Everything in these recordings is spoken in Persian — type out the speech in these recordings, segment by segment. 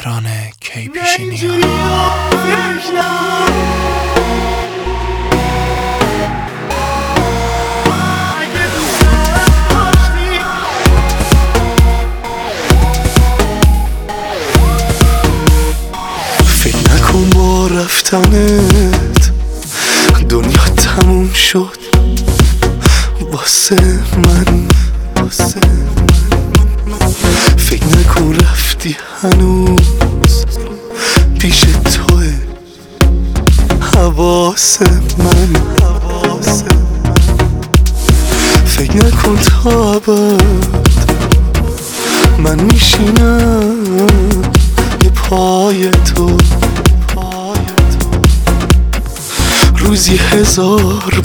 مهران کی‌پیشینی. فکر نکن با رفتنت دنیا تموم شد واسه من. فکر نکن رفتی هنوز پیش توه حواس من. فکر نکن تا ابد من میشینم یه پای تو. روزی 1000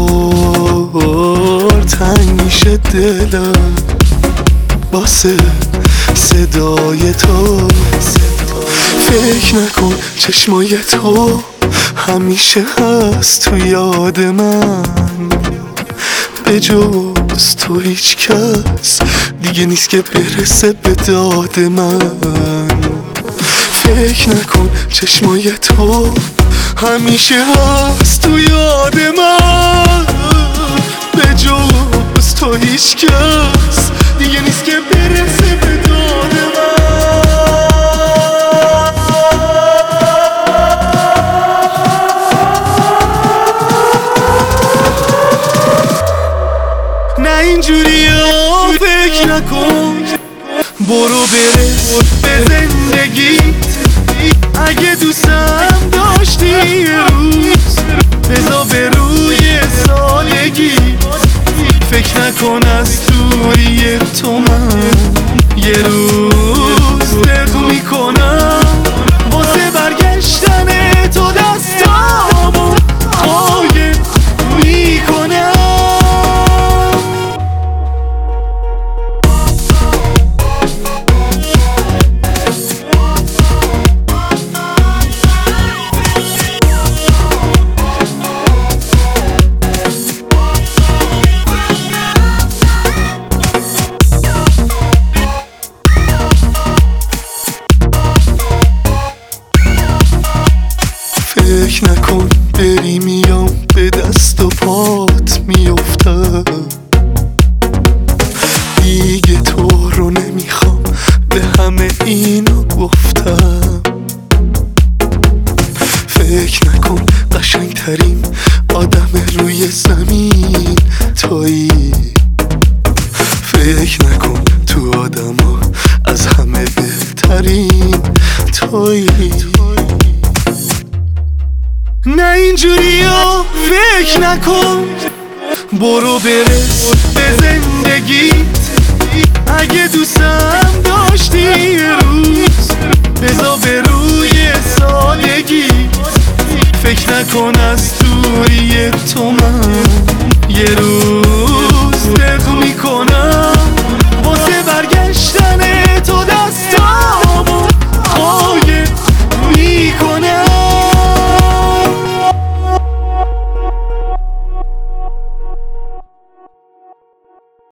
بار تنگ میشه دلم واسه صدای تو. فکر نکن چشمای تو همیشه هست تو یاد من، به جز تو هیچ کس دیگه نیست که برسه به داد من. فکر نکن چشمای تو همیشه هست تو یاد من، به جز تو هیچ کس دیگه نیست که برسه به داد من. نه اینجوری ها فکر نکن، برو برس به زندگیت. اگه دوستم داشتی یه روز بذار به روی سالگی. فکر نکن از دوری تو من یه روز دق میکنم واسه برگشتن تو دستامو قایم میکنم. فکر نکن بری میام به دست و پات میافتم، دیگه تو رو نمیخوام به همه اینو گفتم. فکر نکن قشنگترین آدم روی زمین تویی. فکر نکن تو آدما از همه بهترین تویی. نه اینجوری ها فکر نکن، برو برس به زندگیت. اگه دوستم داشتی یه روز بذار به روی سالگی. فکر نکن از دوری تو من یه روز دق میکنم